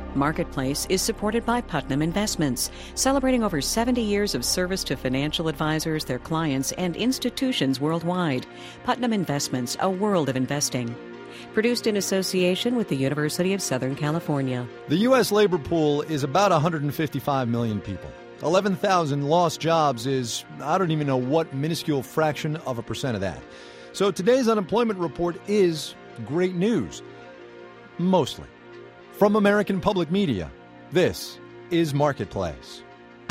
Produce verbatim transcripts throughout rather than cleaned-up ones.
Marketplace is supported by Putnam Investments, celebrating over seventy years of service to financial advisors, their clients, and institutions worldwide. Putnam Investments, a world of investing. Produced in association with the University of Southern California. The U S labor pool is about one hundred fifty-five million people. eleven thousand lost jobs is, I don't even know what minuscule fraction of a percent of that. So today's unemployment report is great news. Mostly. From American Public Media, this is Marketplace.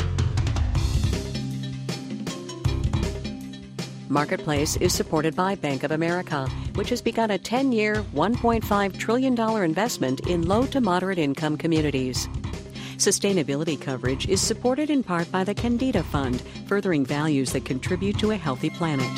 Marketplace is supported by Bank of America, which has begun a ten-year, one point five trillion dollars investment in low to moderate income communities. Sustainability coverage is supported in part by the Candida Fund, furthering values that contribute to a healthy planet.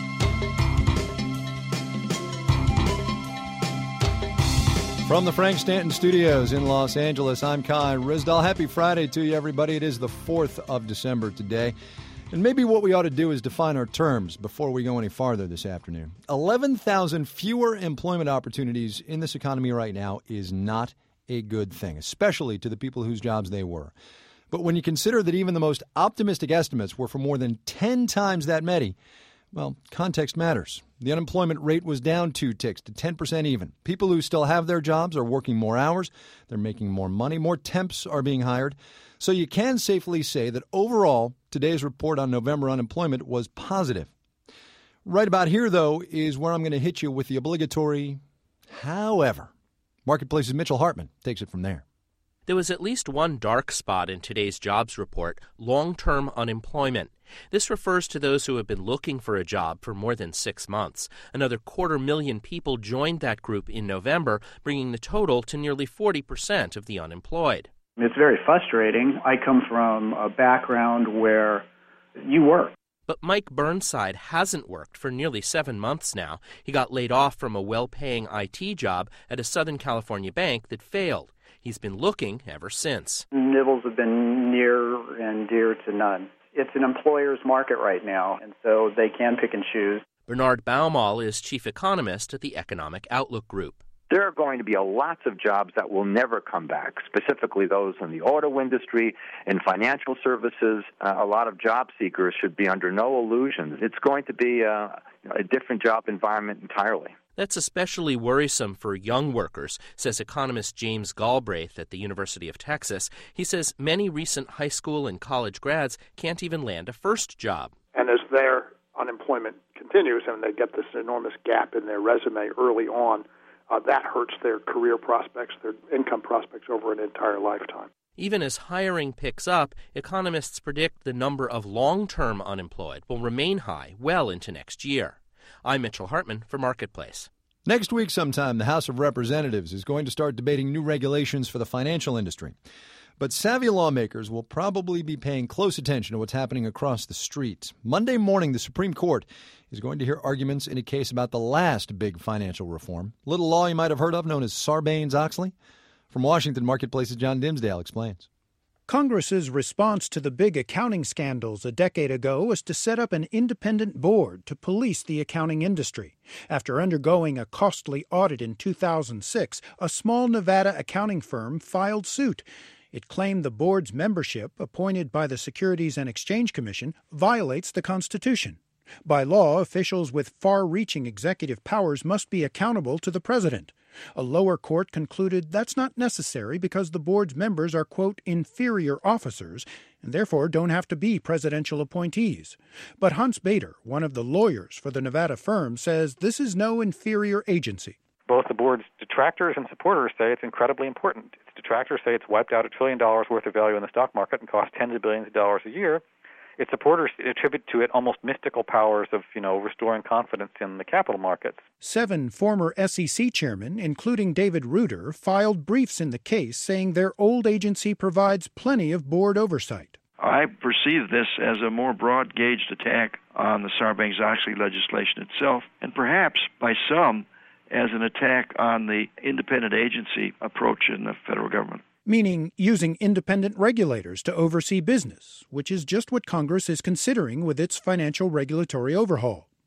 From the Frank Stanton Studios in Los Angeles, I'm Kai Ryssdal. Happy Friday to you, everybody. It is the fourth of December today. And maybe what we ought to do is define our terms before we go any farther this afternoon. eleven thousand fewer employment opportunities in this economy right now is not a good thing, especially to the people whose jobs they were. But when you consider that even the most optimistic estimates were for more than ten times that many, well, context matters. The unemployment rate was down two ticks to ten percent even. People who still have their jobs are working more hours. They're making more money. More temps are being hired. So you can safely say that overall, today's report on November unemployment was positive. Right about here, though, is where I'm going to hit you with the obligatory however. Marketplace's Mitchell Hartman takes it from there. There was at least one dark spot in today's jobs report: long-term unemployment. This refers to those who have been looking for a job for more than six months. Another quarter million people joined that group in November, bringing the total to nearly forty percent of the unemployed. It's very frustrating. I come from a background where you work. But Mike Burnside hasn't worked for nearly seven months now. He got laid off from a well-paying I T job at a Southern California bank that failed. He's been looking ever since. Nibbles have been near and dear to none. It's an employer's market right now, and so they can pick and choose. Bernard Baumol is chief economist at the Economic Outlook Group. There are going to be a lots of jobs that will never come back, specifically those in the auto industry and financial services. Uh, a lot of job seekers should be under no illusions. It's going to be a, a different job environment entirely. That's especially worrisome for young workers, says economist James Galbraith at the University of Texas. He says many recent high school and college grads can't even land a first job. And as their unemployment continues and they get this enormous gap in their resume early on, uh, that hurts their career prospects, their income prospects over an entire lifetime. Even as hiring picks up, economists predict the number of long-term unemployed will remain high well into next year. I'm Mitchell Hartman for Marketplace. Next week sometime, the House of Representatives is going to start debating new regulations for the financial industry. But savvy lawmakers will probably be paying close attention to what's happening across the street. Monday morning, the Supreme Court is going to hear arguments in a case about the last big financial reform. Little law you might have heard of known as Sarbanes-Oxley. From Washington, Marketplace's John Dimsdale explains. Congress's response to the big accounting scandals a decade ago was to set up an independent board to police the accounting industry. After undergoing a costly audit in two thousand six, a small Nevada accounting firm filed suit. It claimed the board's membership, appointed by the Securities and Exchange Commission, violates the Constitution. By law, officials with far-reaching executive powers must be accountable to the president. A lower court concluded that's not necessary because the board's members are, quote, inferior officers and therefore don't have to be presidential appointees. But Hans Bader, one of the lawyers for the Nevada firm, says this is no inferior agency. Both the board's detractors and supporters say it's incredibly important. Its detractors say it's wiped out a trillion dollars worth of value in the stock market and cost tens of billions of dollars a year. Its supporters attribute to it almost mystical powers of, you know, restoring confidence in the capital markets. Seven former S E C chairmen, including David Reuter, filed briefs in the case saying their old agency provides plenty of board oversight. I perceive this as a more broad-gauged attack on the Sarbanes-Oxley legislation itself, and perhaps by some as an attack on the independent agency approach in the federal government. Meaning using independent regulators to oversee business, which is just what Congress is considering with its financial regulatory overhaul.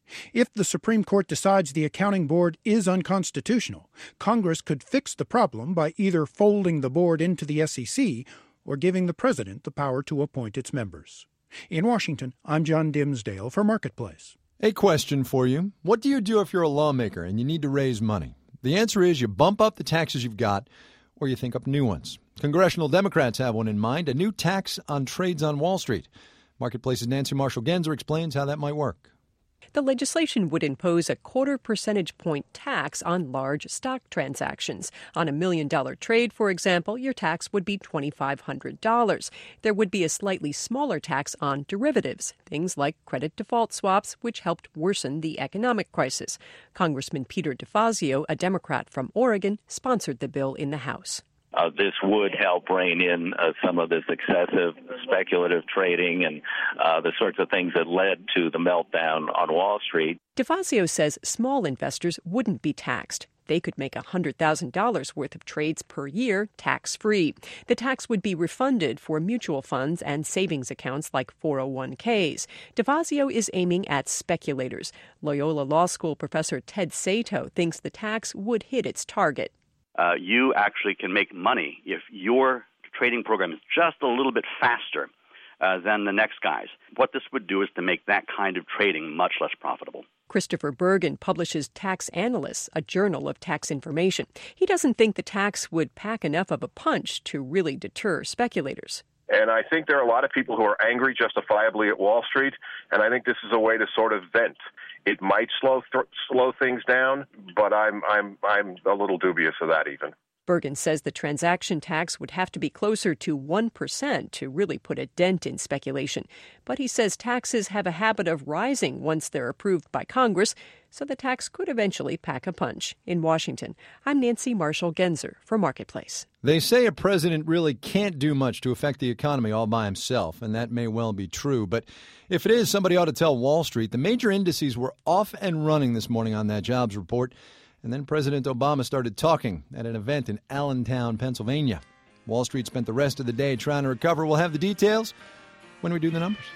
If the Supreme Court decides the accounting board is unconstitutional, Congress could fix the problem by either folding the board into the S E C or giving the president the power to appoint its members. In Washington, I'm John Dimsdale for Marketplace. A question for you. What do you do if you're a lawmaker and you need to raise money? The answer is you bump up the taxes you've got or you think up new ones. Congressional Democrats have one in mind, a new tax on trades on Wall Street. Marketplace's Nancy Marshall-Genzer explains how that might work. The legislation would impose a quarter percentage point tax on large stock transactions. On a million-dollar trade, for example, your tax would be two thousand five hundred dollars. There would be a slightly smaller tax on derivatives, things like credit default swaps, which helped worsen the economic crisis. Congressman Peter DeFazio, a Democrat from Oregon, sponsored the bill in the House. Uh, this would help rein in uh, some of this excessive speculative trading and uh, the sorts of things that led to the meltdown on Wall Street. DeFazio says small investors wouldn't be taxed. They could make one hundred thousand dollars worth of trades per year tax-free. The tax would be refunded for mutual funds and savings accounts like four oh one k's. DeFazio is aiming at speculators. Loyola Law School professor Ted Sato thinks the tax would hit its target. Uh, you actually can make money if your trading program is just a little bit faster uh, than the next guy's. What this would do is to make that kind of trading much less profitable. Christopher Bergen publishes Tax Analysts, a journal of tax information. He doesn't think the tax would pack enough of a punch to really deter speculators. And I think there are a lot of people who are angry justifiably at Wall Street, and I think this is a way to sort of vent. It might slow th- slow things down, but I'm I'm I'm a little dubious of that even. Bergen says the transaction tax would have to be closer to one percent to really put a dent in speculation. But he says taxes have a habit of rising once they're approved by Congress, so the tax could eventually pack a punch. In Washington, I'm Nancy Marshall-Genzer for Marketplace. They say a president really can't do much to affect the economy all by himself, and that may well be true. But if it is, somebody ought to tell Wall Street. The major indices were off and running this morning on that jobs report. And then President Obama started talking at an event in Allentown, Pennsylvania. Wall Street spent the rest of the day trying to recover. We'll have the details when we do the numbers.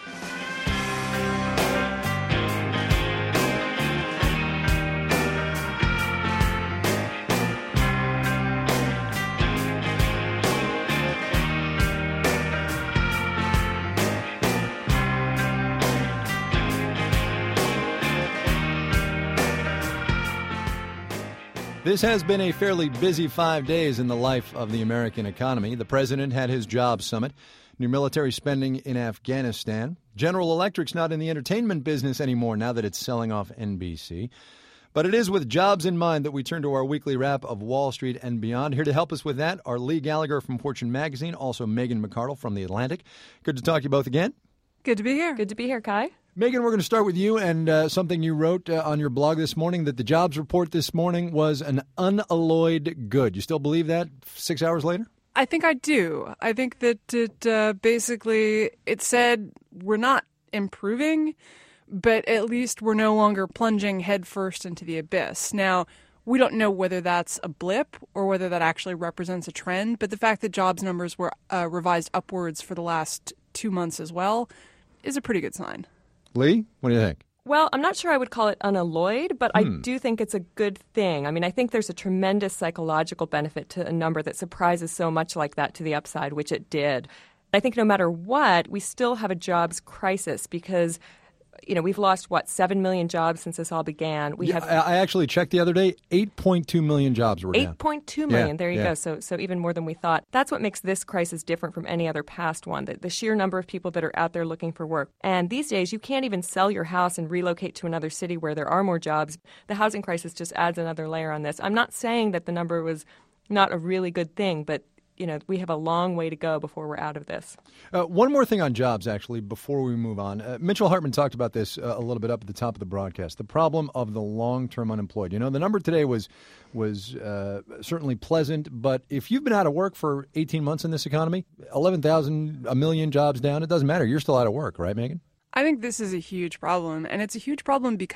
This has been a fairly busy five days in the life of the American economy. The president had his jobs summit, new military spending in Afghanistan. General Electric's not in the entertainment business anymore now that it's selling off N B C. But it is with jobs in mind that we turn to our weekly wrap of Wall Street and beyond. Here to help us with that are Lee Gallagher from Fortune Magazine, also Megan McArdle from The Atlantic. Good to talk to you both again. Good to be here. Good to be here, Kai. Megan, we're going to start with you and uh, something you wrote uh, on your blog this morning, that the jobs report this morning was an unalloyed good. You still believe that six hours later? I think I do. I think that it uh, basically, it said we're not improving, but at least we're no longer plunging headfirst into the abyss. Now, we don't know whether that's a blip or whether that actually represents a trend, but the fact that jobs numbers were uh, revised upwards for the last two months as well is a pretty good sign. Lee, what do you think? Well, I'm not sure I would call it unalloyed, but Hmm. I do think it's a good thing. I mean, I think there's a tremendous psychological benefit to a number that surprises so much like that to the upside, which it did. I think no matter what, we still have a jobs crisis because, you know, we've lost, what, seven million jobs since this all began. We Yeah, have I I actually checked the other day, eight point two million jobs were down. eight point two million. Yeah, there you yeah. go. So so even more than we thought. That's what makes this crisis different from any other past one, the, the sheer number of people that are out there looking for work. And these days, you can't even sell your house and relocate to another city where there are more jobs. The housing crisis just adds another layer on this. I'm not saying that the number was not a really good thing, but you know, we have a long way to go before we're out of this. Uh, one more thing on jobs, actually, before we move on. Uh, Mitchell Hartman talked about this uh, a little bit up at the top of the broadcast, the problem of the long-term unemployed. You know, the number today was was uh, certainly pleasant, but if you've been out of work for eighteen months in this economy, eleven thousand, a million jobs down, it doesn't matter. You're still out of work, right, Megan? I think this is a huge problem, and it's a huge problem because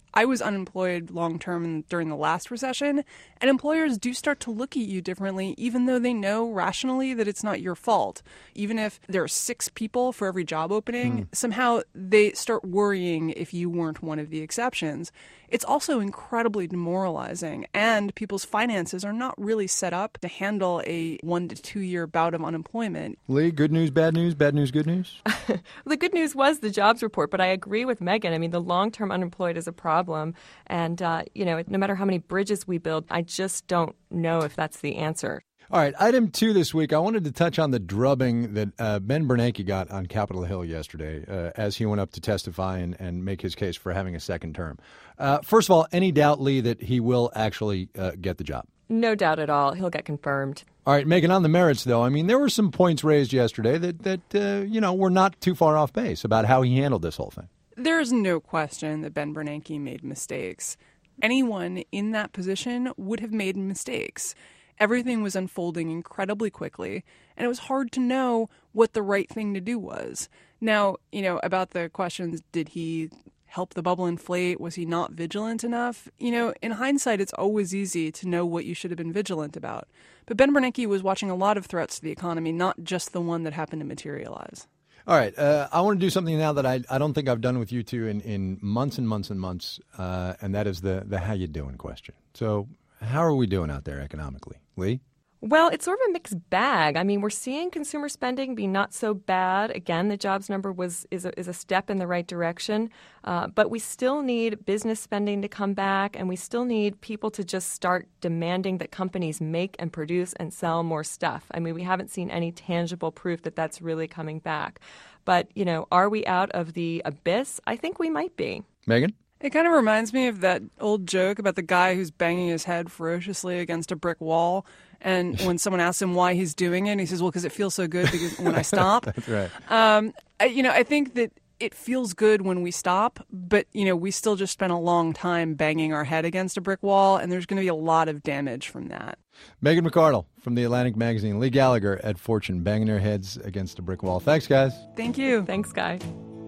I was unemployed long-term during the last recession, and employers do start to look at you differently, even though they know rationally that it's not your fault. Even if there are six people for every job opening, mm. somehow they start worrying if you weren't one of the exceptions. It's also incredibly demoralizing, and people's finances are not really set up to handle a one to two year bout of unemployment. Lee, good news, bad news, bad news, good news? The good news was the jobs report, but I agree with Megan. I mean, the long-term unemployed is a problem, and, uh, you know, no matter how many bridges we build, I just don't know if that's the answer. All right, item two this week, I wanted to touch on the drubbing that uh, Ben Bernanke got on Capitol Hill yesterday uh, as he went up to testify and, and make his case for having a second term. Uh, first of all, any doubt, Lee, that he will actually uh, get the job? No doubt at all. He'll get confirmed. All right, Megan, on the merits, though, I mean, there were some points raised yesterday that, that uh, you know, were not too far off base about how he handled this whole thing. There is no question that Ben Bernanke made mistakes. Anyone in that position would have made mistakes. Everything was unfolding incredibly quickly, and it was hard to know what the right thing to do was. Now, you know, about the questions, did he help the bubble inflate? Was he not vigilant enough? You know, in hindsight, it's always easy to know what you should have been vigilant about. But Ben Bernanke was watching a lot of threats to the economy, not just the one that happened to materialize. All right. Uh, I want to do something now that I, I don't think I've done with you two in, in months and months and months, uh, and that is the, the how you doing question. So how are we doing out there economically? Lee? Well, it's sort of a mixed bag. I mean, we're seeing consumer spending be not so bad. Again, the jobs number was is a, is a step in the right direction. Uh, but we still need business spending to come back, and we still need people to just start demanding that companies make and produce and sell more stuff. I mean, we haven't seen any tangible proof that that's really coming back. But, you know, are we out of the abyss? I think we might be. Megan? It kind of reminds me of that old joke about the guy who's banging his head ferociously against a brick wall. And when someone asks him why he's doing it, he says, well, because it feels so good because when I stop. That's right. Um, I, you know, I think that it feels good when we stop, but, you know, we still just spent a long time banging our head against a brick wall, and there's going to be a lot of damage from that. Megan McArdle from The Atlantic Magazine, Lee Gallagher at Fortune, banging their heads against a brick wall. Thanks, guys. Thank you. Thanks, guys.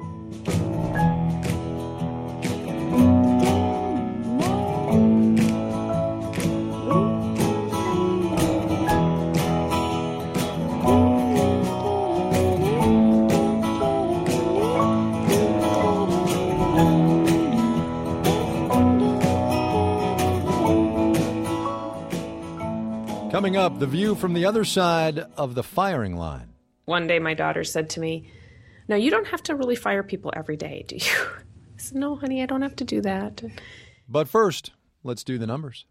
Coming up, the view from the other side of the firing line. One day my daughter said to me, "No, you don't have to really fire people every day, do you?" I said, "No, honey, I don't have to do that." But first, let's do the numbers.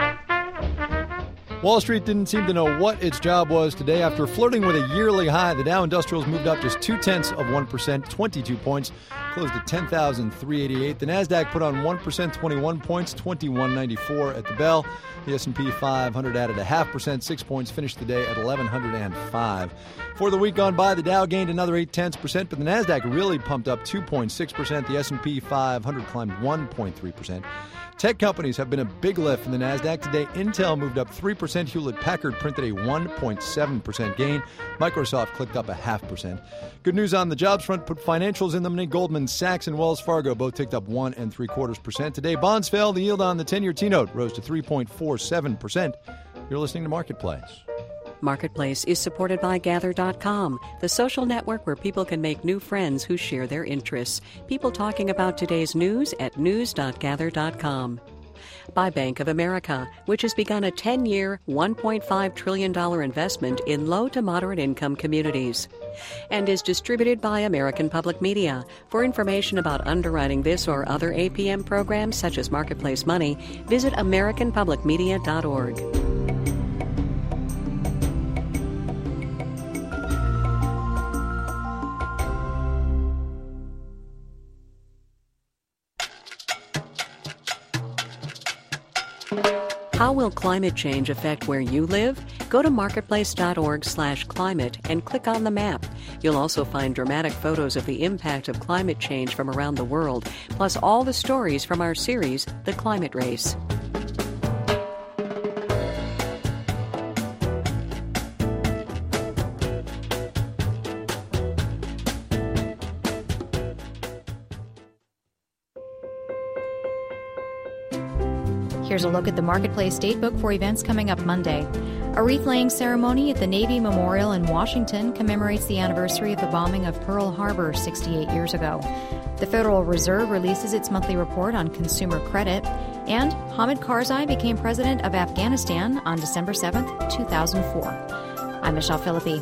Wall Street didn't seem to know what its job was today. After flirting with a yearly high, the Dow Industrials moved up just two-tenths of one percent, twenty-two points, closed at ten thousand three hundred eighty-eight. The Nasdaq put on one percent, twenty-one points, twenty-one ninety-four at the bell. The S and P five hundred added a half percent, six points, finished the day at eleven oh five. For the week gone by, the Dow gained another eight-tenths percent, but the Nasdaq really pumped up two point six percent. The S and P five hundred climbed one point three percent. Tech companies have been a big lift in the Nasdaq today. Intel moved up three percent. Hewlett-Packard printed a one point seven percent gain. Microsoft clicked up a half percent. Good news on the jobs front. Put financials in the money. Goldman Sachs and Wells Fargo both ticked up one and three quarters percent. Today, bonds fell. The yield on the ten-year T-note rose to three point four seven percent. You're listening to Marketplace. Marketplace is supported by Gather dot com, the social network where people can make new friends who share their interests. People talking about today's news at news dot gather dot com. By Bank of America, which has begun a ten-year, one point five trillion dollars investment in low to moderate income communities. And is distributed by American Public Media. For information about underwriting this or other A P M programs such as Marketplace Money, visit american public media dot org. How will climate change affect where you live? Go to marketplace dot org slash climate and click on the map. You'll also find dramatic photos of the impact of climate change from around the world, plus all the stories from our series, The Climate Race. Here's a look at the Marketplace Datebook for events coming up Monday. A wreath-laying ceremony at the Navy Memorial in Washington commemorates the anniversary of the bombing of Pearl Harbor sixty-eight years ago. The Federal Reserve releases its monthly report on consumer credit. And Hamid Karzai became president of Afghanistan on December seventh, two thousand four. I'm Michelle Philippi.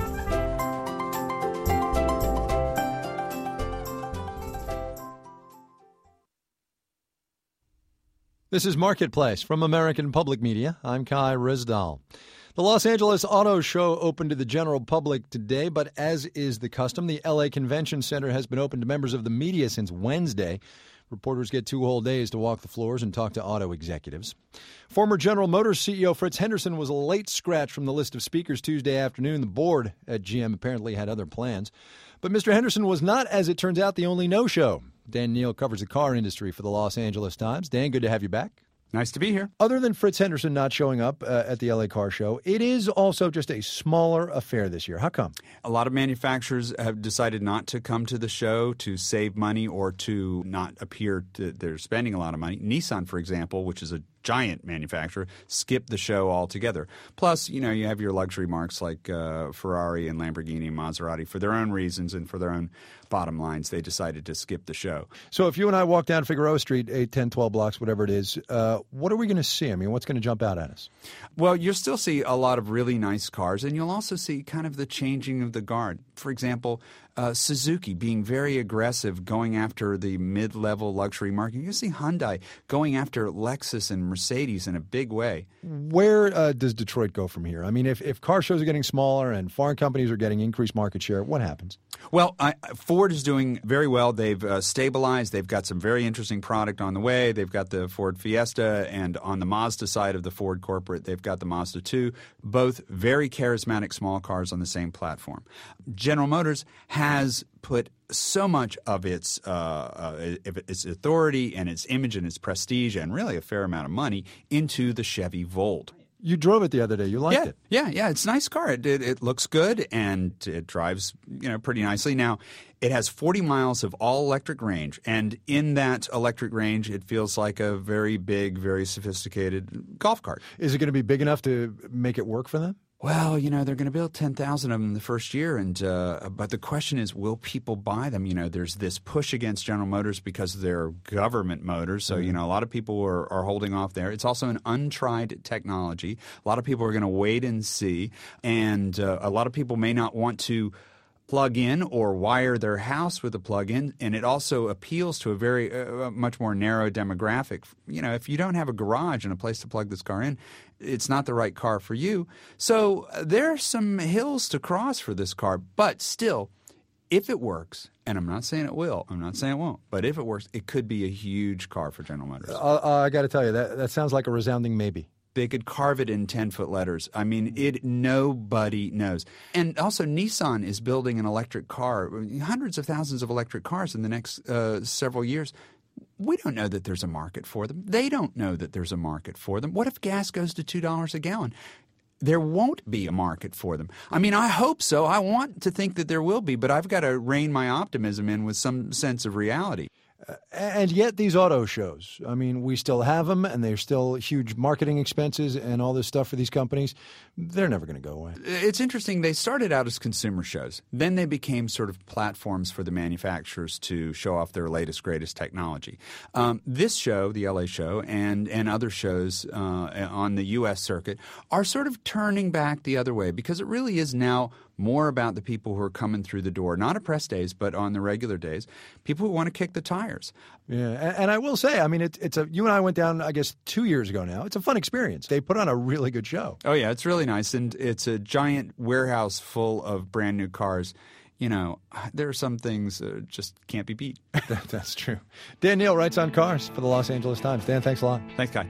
This is Marketplace from American Public Media. I'm Kai Risdal. The Los Angeles Auto Show opened to the general public today, but as is the custom, the L A Convention Center has been open to members of the media since Wednesday. Reporters get two whole days to walk the floors and talk to auto executives. Former General Motors C E O Fritz Henderson was a late scratch from the list of speakers Tuesday afternoon. The board at G M apparently had other plans. But Mister Henderson was not, as it turns out, the only no-show. Dan Neal covers the car industry for the Los Angeles Times. Dan, good to have you back. Nice to be here. Other than Fritz Henderson not showing up uh, at the L A Car Show, it is also just a smaller affair this year. How come? A lot of manufacturers have decided not to come to the show to save money or to not appear to, they're spending a lot of money. Nissan, for example, which is a giant manufacturer, skipped the show altogether. Plus, you know, you have your luxury marks like uh, Ferrari and Lamborghini and Maserati. For their own reasons and for their own bottom lines, they decided to skip the show. So if you and I walk down Figueroa Street, eight, ten, twelve blocks, whatever it is, uh, what are we going to see? I mean, what's going to jump out at us? Well, you'll still see a lot of really nice cars, and you'll also see kind of the changing of the guard. For example, uh, Suzuki being very aggressive, going after the mid-level luxury market. You see Hyundai going after Lexus and Mercedes in a big way. Where uh, does Detroit go from here? I mean, if, if car shows are getting smaller and foreign companies are getting increased market share, what happens? Well, I, Ford is doing very well. They've uh, stabilized. They've got some very interesting product on the way. They've got the Ford Fiesta, and on the Mazda side of the Ford corporate, they've got the Mazda two, both very charismatic small cars on the same platform. General Motors has put so much of its uh, uh, its authority and its image and its prestige and really a fair amount of money into the Chevy Volt. You drove it the other day. You liked yeah, it. Yeah, yeah. It's a nice car. It, it, it looks good, and it drives, you know, pretty nicely. Now, it has forty miles of all-electric range, and in that electric range, it feels like a very big, very sophisticated golf cart. Is it going to be big enough to make it work for them? Well, you know, they're going to build ten thousand of them the first year, and uh, but the question is, will people buy them? You know, there's this push against General Motors because they're government motors, so, mm-hmm. you know, a lot of people are, are holding off there. It's also an untried technology. A lot of people are going to wait and see, and uh, a lot of people may not want to plug in or wire their house with a plug-in, and it also appeals to a very uh, much more narrow demographic. You know, if you don't have a garage and a place to plug this car in, it's not the right car for you. So uh, there are some hills to cross for this car, but still, if it works, and I'm not saying it will, I'm not saying it won't, but if it works, it could be a huge car for General Motors. Uh, uh, I got to tell you, that, that sounds like a resounding maybe. They could carve it in ten-foot letters. I mean, it nobody knows. And also, Nissan is building an electric car, hundreds of thousands of electric cars in the next uh, several years. We don't know that there's a market for them. They don't know that there's a market for them. What if gas goes to two dollars a gallon? There won't be a market for them. I mean, I hope so. I want to think that there will be, but I've got to rein my optimism in with some sense of reality. Uh, and yet these auto shows, I mean, we still have them, and they're still huge marketing expenses and all this stuff for these companies. They're never going to go away. It's interesting. They started out as consumer shows. Then they became sort of platforms for the manufacturers to show off their latest, greatest technology. Um, this show, the L A show, and, and other shows uh, on the U S circuit are sort of turning back the other way because it really is now more about the people who are coming through the door, not at press days, but on the regular days, people who want to kick the tires. Yeah, and, and I will say, I mean, it, it's a. You and I went down, I guess, two years ago now. It's a fun experience. They put on a really good show. Oh, yeah, it's really nice, and it's a giant warehouse full of brand new cars. You know, there are some things that just can't be beat. that, that's true. Dan Neal writes on cars for the Los Angeles Times. Dan, thanks a lot. Thanks, Kai.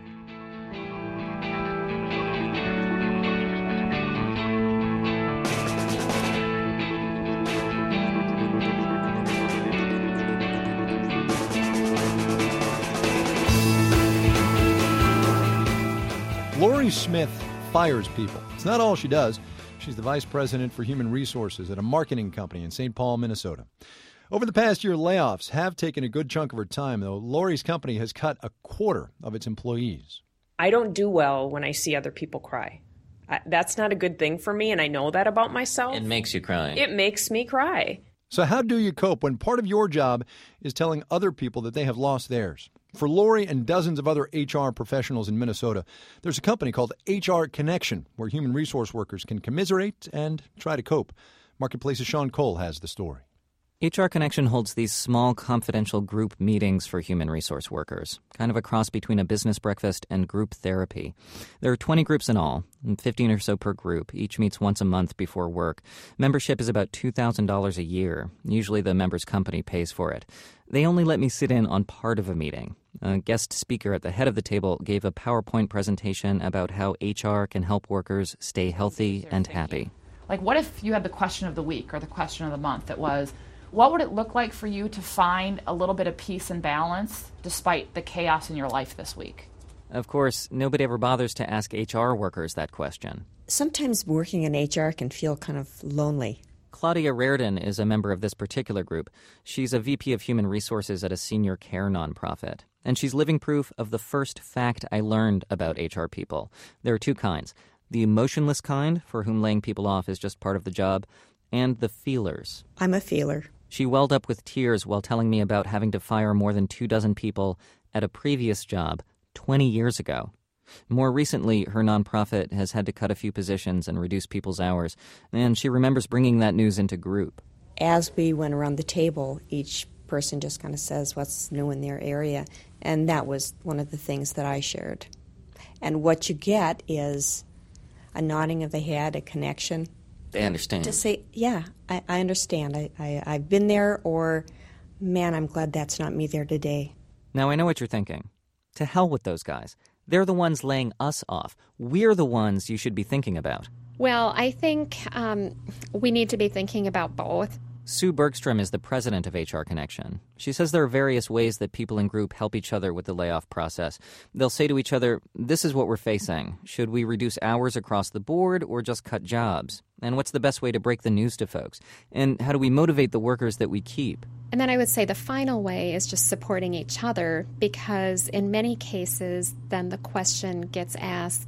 Lori Smith fires people. It's not all she does. She's the vice president for human resources at a marketing company in Saint Paul, Minnesota. Over the past year, layoffs have taken a good chunk of her time, though. Lori's company has cut a quarter of its employees. I don't do well when I see other people cry. I, that's not a good thing for me, and I know that about myself. It makes you cry. It makes me cry. So how do you cope when part of your job is telling other people that they have lost theirs? For Lori and dozens of other H R professionals in Minnesota, there's a company called H R Connection, where human resource workers can commiserate and try to cope. Marketplace's Sean Cole has the story. H R Connection holds these small, confidential group meetings for human resource workers, kind of a cross between a business breakfast and group therapy. There are twenty groups in all, fifteen or so per group. Each meets once a month before work. Membership is about two thousand dollars a year. Usually the member's company pays for it. They only let me sit in on part of a meeting. A guest speaker at the head of the table gave a PowerPoint presentation about how H R can help workers stay healthy and happy. Like, what if you had the question of the week or the question of the month that was, what would it look like for you to find a little bit of peace and balance despite the chaos in your life this week? Of course, nobody ever bothers to ask H R workers that question. Sometimes working in H R can feel kind of lonely. Claudia Reardon is a member of this particular group. She's a V P of Human Resources at a senior care nonprofit. And she's living proof of the first fact I learned about H R people. There are two kinds. The emotionless kind, for whom laying people off is just part of the job, and the feelers. I'm a feeler. She welled up with tears while telling me about having to fire more than two dozen people at a previous job twenty years ago. More recently, her nonprofit has had to cut a few positions and reduce people's hours, and she remembers bringing that news into group. As we went around the table, each person just kind of says what's new in their area, and that was one of the things that I shared. And what you get is a nodding of the head, a connection. They understand. To say, yeah, I, I understand. I, I, I've been there, or, man, I'm glad that's not me there today. Now, I know what you're thinking. To hell with those guys. They're the ones laying us off. We're the ones you should be thinking about. Well, I think um, we need to be thinking about both. Sue Bergstrom is the president of H R Connection. She says there are various ways that people in group help each other with the layoff process. They'll say to each other, this is what we're facing. Should we reduce hours across the board or just cut jobs? And what's the best way to break the news to folks? And how do we motivate the workers that we keep? And then I would say the final way is just supporting each other, because in many cases, then the question gets asked,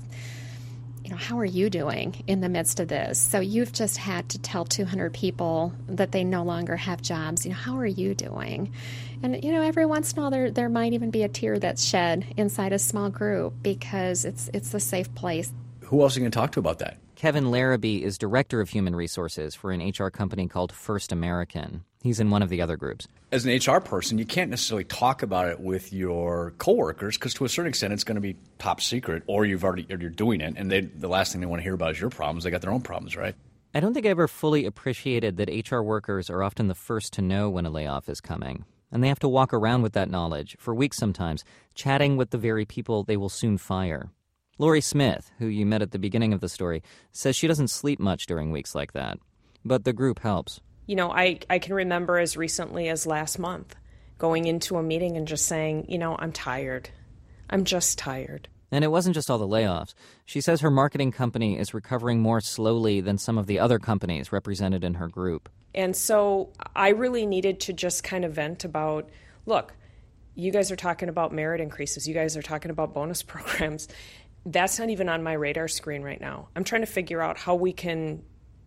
you know, how are you doing in the midst of this? So you've just had to tell two hundred people that they no longer have jobs. You know, how are you doing? And, you know, every once in a while there, there might even be a tear that's shed inside a small group, because it's it's a safe place. Who else are you going to talk to about that? Kevin Larrabee is director of human resources for an H R company called First American. He's in one of the other groups. As an H R person, you can't necessarily talk about it with your coworkers, because to a certain extent it's going to be top secret, or you've already or you're doing it, and they, the last thing they want to hear about is your problems. They got their own problems, right? I don't think I ever fully appreciated that H R workers are often the first to know when a layoff is coming. And they have to walk around with that knowledge for weeks sometimes, chatting with the very people they will soon fire. Lori Smith, who you met at the beginning of the story, says she doesn't sleep much during weeks like that. But the group helps. You know, I, I can remember as recently as last month going into a meeting and just saying, you know, I'm tired. I'm just tired. And it wasn't just all the layoffs. She says her marketing company is recovering more slowly than some of the other companies represented in her group. And so I really needed to just kind of vent about, look, you guys are talking about merit increases. You guys are talking about bonus programs. That's not even on my radar screen right now. I'm trying to figure out how we can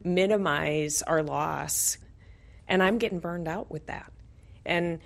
minimize our loss. And I'm getting burned out with that. And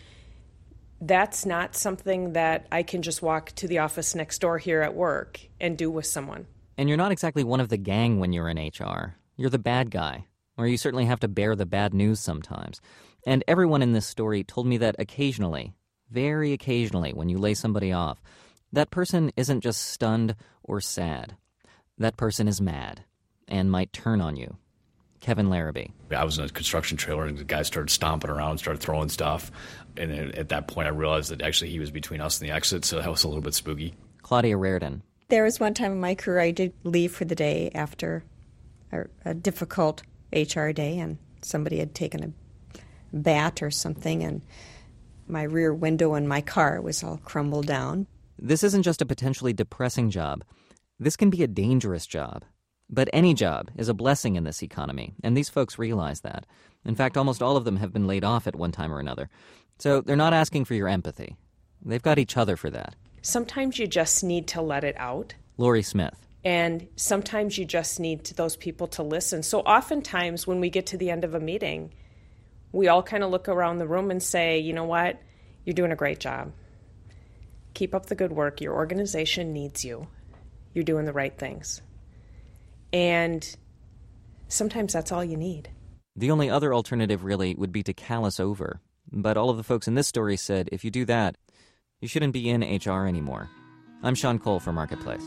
that's not something that I can just walk to the office next door here at work and do with someone. And you're not exactly one of the gang when you're in H R. You're the bad guy. Or you certainly have to bear the bad news sometimes. And everyone in this story told me that occasionally, very occasionally, when you lay somebody off, that person isn't just stunned or sad. That person is mad and might turn on you. Kevin Larrabee. I was in a construction trailer, and the guy started stomping around, started throwing stuff. And at that point, I realized that actually he was between us and the exit, so that was a little bit spooky. Claudia Reardon. There was one time in my career I did leave for the day after a, a difficult H R day, and somebody had taken a bat or something, and my rear window in my car was all crumbled down. This isn't just a potentially depressing job. This can be a dangerous job. But any job is a blessing in this economy, and these folks realize that. In fact, almost all of them have been laid off at one time or another. So they're not asking for your empathy. They've got each other for that. sometimes you just need to let it out. Lori Smith. And sometimes you just need to, those people to listen. So oftentimes when we get to the end of a meeting, we all kind of look around the room and say, you know what, you're doing a great job. Keep up the good work. Your organization needs you. You're doing the right things. And sometimes that's all you need. The only other alternative, really, would be to callous over. But all of the folks in this story said if you do that, you shouldn't be in H R anymore. I'm Sean Cole for Marketplace.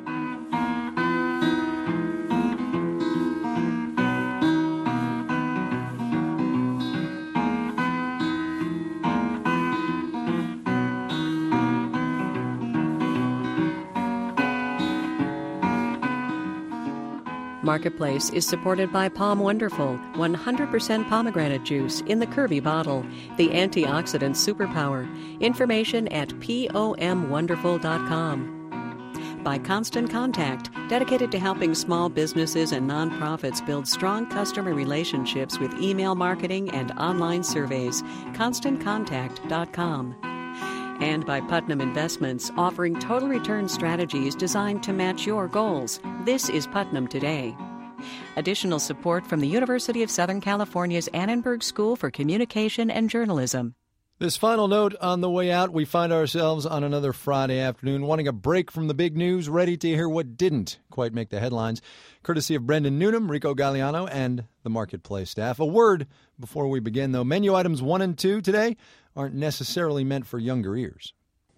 Marketplace is supported by Palm Wonderful, one hundred percent pomegranate juice in the curvy bottle, the antioxidant superpower. Information at pom wonderful dot com. By Constant Contact, dedicated to helping small businesses and nonprofits build strong customer relationships with email marketing and online surveys. constant contact dot com. And by Putnam Investments, offering total return strategies designed to match your goals. This is Putnam Today. Additional support from the University of Southern California's Annenberg School for Communication and Journalism. This final note on the way out, we find ourselves on another Friday afternoon wanting a break from the big news, ready to hear what didn't quite make the headlines, courtesy of Brendan Noonan, Rico Galliano, and the Marketplace staff. A word before we begin, though. Menu items one and two today aren't necessarily meant for younger ears.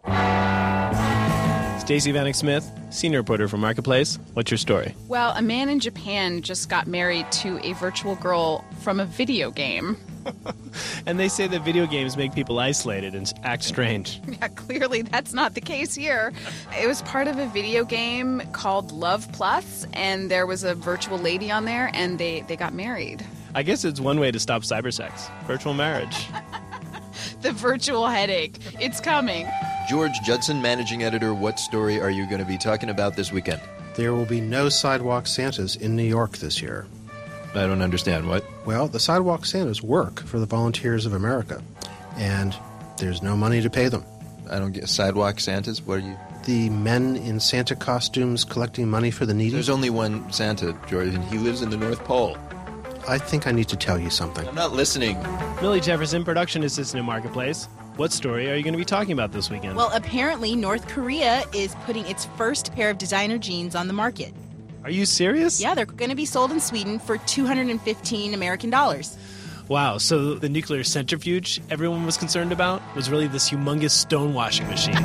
Stacey Vanek Smith, senior reporter for Marketplace. What's your story? Well, a man in Japan just got married to a virtual girl from a video game. And they say that video games make people isolated and act strange. Yeah, clearly that's not the case here. It was part of a video game called Love Plus, and there was a virtual lady on there, and they, they got married. I guess it's one way to stop cybersex. Virtual marriage. The virtual headache. It's coming. George Judson, managing editor, what story are you going to be talking about this weekend? There will be no Sidewalk Santas in New York this year. I don't understand. What? Well, the Sidewalk Santas work for the Volunteers of America, and there's no money to pay them. I don't get Sidewalk Santas? What are you? The men in Santa costumes collecting money for the needy. There's only one Santa, George, and he lives in the North Pole. I think I need to tell you something. I'm not listening. Millie Jefferson, production assistant at Marketplace. What story are you going to be talking about this weekend? Well, apparently North Korea is putting its first pair of designer jeans on the market. Are you serious? Yeah, they're going to be sold in Sweden for two hundred fifteen American dollars. Wow, so the nuclear centrifuge everyone was concerned about was really this humongous stonewashing machine.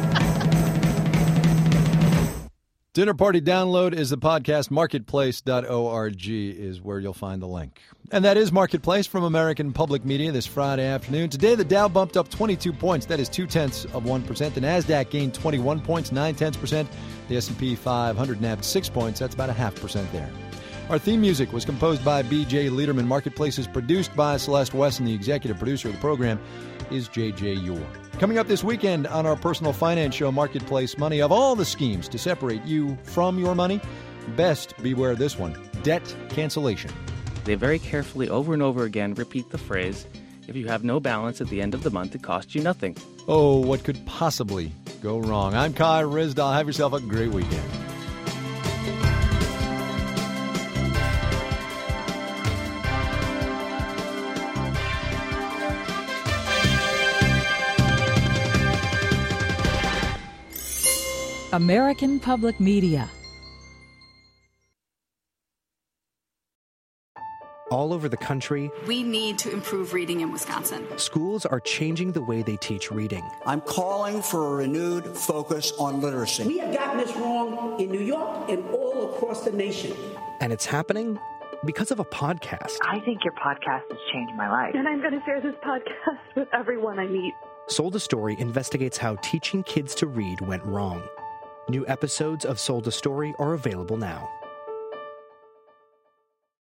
Dinner Party Download is the podcast. Marketplace dot org is where you'll find the link. And that is Marketplace from American Public Media this Friday afternoon. Today, the Dow bumped up twenty-two points. That is two-tenths of one percent. The NASDAQ gained twenty-one points, nine-tenths percent. The S and P five hundred nabbed six points. That's about a half percent there. Our theme music was composed by B J Liederman. Marketplace is produced by Celeste Wesson. The executive producer of the program is J J Ewell. Coming up this weekend on our personal finance show, Marketplace Money, of all the schemes to separate you from your money, best beware this one, debt cancellation. They very carefully over and over again repeat the phrase, if you have no balance at the end of the month, it costs you nothing. Oh, what could possibly go wrong? I'm Kai Rizdal. Have yourself a great weekend. American Public Media. All over the country, we need to improve reading in Wisconsin. Schools are changing the way they teach reading. I'm calling for a renewed focus on literacy. We have gotten this wrong in New York and all across the nation. And it's happening because of a podcast. I think your podcast has changed my life. And I'm going to share this podcast with everyone I meet. Sold a Story investigates how teaching kids to read went wrong. New episodes of Sold a Story are available now.